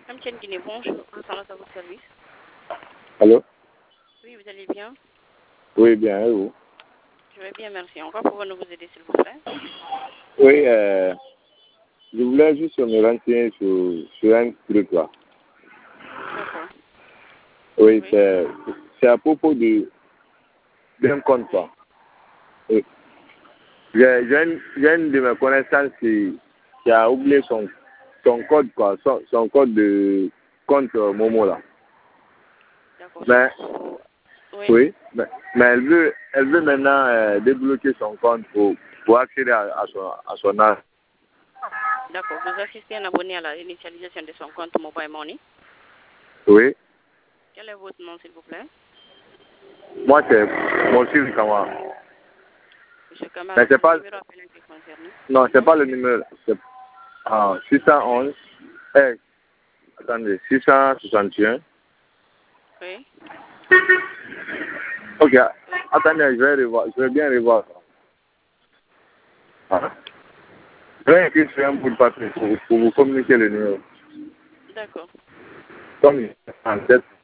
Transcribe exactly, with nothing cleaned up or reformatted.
M T N Guinée, bonjour. Ensemble à votre service. Allô? Oui, vous allez bien? Oui, bien, et vous? Je vais bien, merci. Encore pouvons-nous vous aider, s'il vous plaît? Oui, euh, je voulais juste me renseigner sur, sur un truc là. D'accord. Oui, Oui. c'est c'est à propos de d'un compte quoi. Oui. J'ai j'ai une, j'ai une de mes connaissances qui, qui a oublié son, son code quoi, son, son code de compte euh, Momo là. D'accord. Mais, Oui. oui, mais, mais elle veut elle veut maintenant euh, débloquer son compte pour, pour accéder à, à son à son âge. D'accord. Vous assistez un abonné à l'initialisation de son compte Mobile Money. Oui. Quel est votre nom, s'il vous plaît? Moi c'est Monsieur Kamara. Monsieur Kamara, Mais c'est c'est le pas numéro appelé qui concerne. non, c'est Non? pas le numéro. C'est ah, six cent onze. Eh, attendez, six cent soixante et un. Oui. Ok, Oui. attendez, je vais revoir, je vais bien revoir. Ah. Je vais écrire sur un bout de papier pour, pour vous communiquer le numéro. D'accord. Comme il est en tête.